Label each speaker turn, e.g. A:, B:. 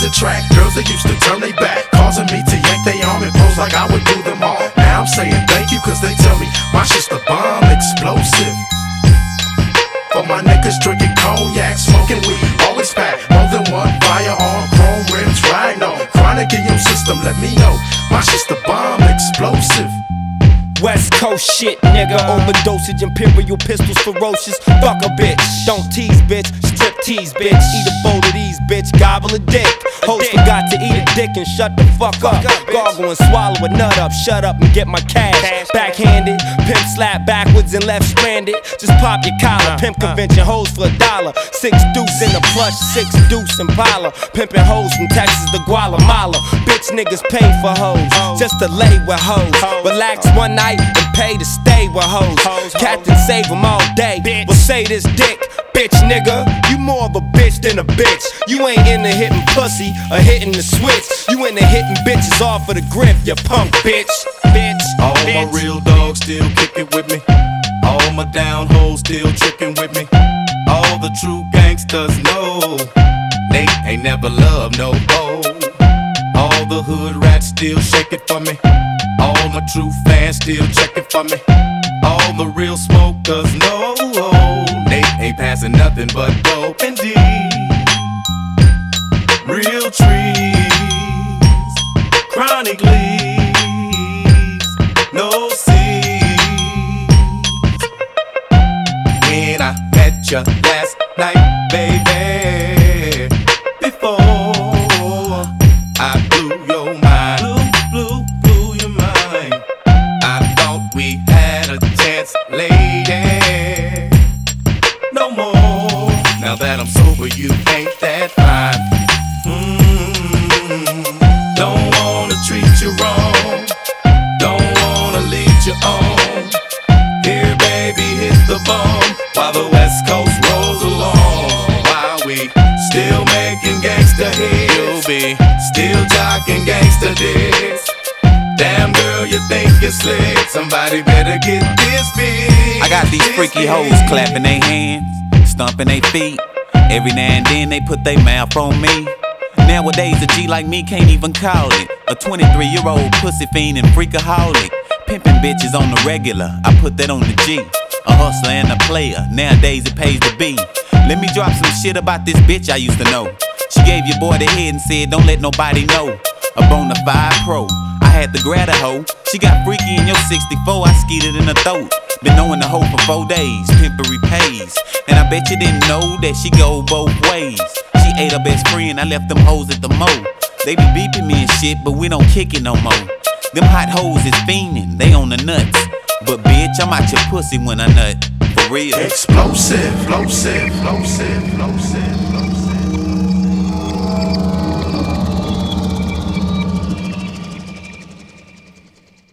A: the track. Girls that used to turn they back, causing me to yank they arm and pose like I would do them all. Now I'm saying thank you cause they tell me my shit's the bomb explosive. For my niggas drinking cognac, smoking weed, always pack more than one firearm, chrome rims, riding on chronic in your system, let me know my shit's the bomb explosive.
B: West Coast shit, nigga. Overdosage, imperial pistols, ferocious. Fuck a bitch, don't tease, bitch. Strip tease, bitch. Eat a bowl of these, bitch. Gobble a dick. Host forgot to eat a dick and shut the fuck up. Gargle and swallow a nut up. Shut up and get my cash. Backhanded, pimp slap backwards and left stranded. Just pop your collar. Pimp convention hoes for $1. 6 deuce in the plush, 6 deuce in Impala. Pimpin' hoes from Texas to Guatemala. Bitch niggas pay for hoes just to lay with hoes. Relax one night and pay to stay with hoes. Captain save them all day. Well say this dick, bitch nigga. You more of a bitch than a bitch. You ain't into hitting pussy or hitting the switch. You into hitting bitches off of the grip, you punk bitch.
C: All my real dogs still kicking with me. All my down hoes still tricking with me. All the true gangsters know they ain't never loved no hoe. All the hood rats still shake it for me. All my true fans still checking for me. All the real smokers know they ain't passing nothing but dope and D. Real trees, chronic leaves, no seeds. When I met you last night, baby, before I blew your mind, blew your mind. I thought we had a chance, lady. No more. Now that I'm sober, you ain't that fine. Don't wanna treat you wrong. Don't wanna lead you on. Here, baby, hit the bomb while the West Coast rolls along. While we still making gangsta hits, you'll be still jocking gangsta dicks. Damn girl, you think you're slick. Somebody better get this big.
D: I got these freaky hoes clapping their hands, stomping their feet. Every now and then they put their mouth on me. Nowadays a G like me can't even call it a 23-year-old pussy fiend and freakaholic. Pimpin' bitches on the regular, I put that on the G. A hustler and a player, nowadays it pays to be. Let me drop some shit about this bitch I used to know. She gave your boy the head and said don't let nobody know. A Bonafide pro, I had to grab a hoe. She got freaky in your 64, I skeeted in her throat. Been knowing the hoe for 4 days, pimpery pays. And I bet you didn't know that she go both ways. She ate her best friend, I left them hoes at the mo. They be beeping me and shit, but we don't kick it no more. Them hot hoes is fiending, they on the nuts. But bitch, I'm out your pussy when I nut, for real.
A: Explosive, explosive, explosive, explosive.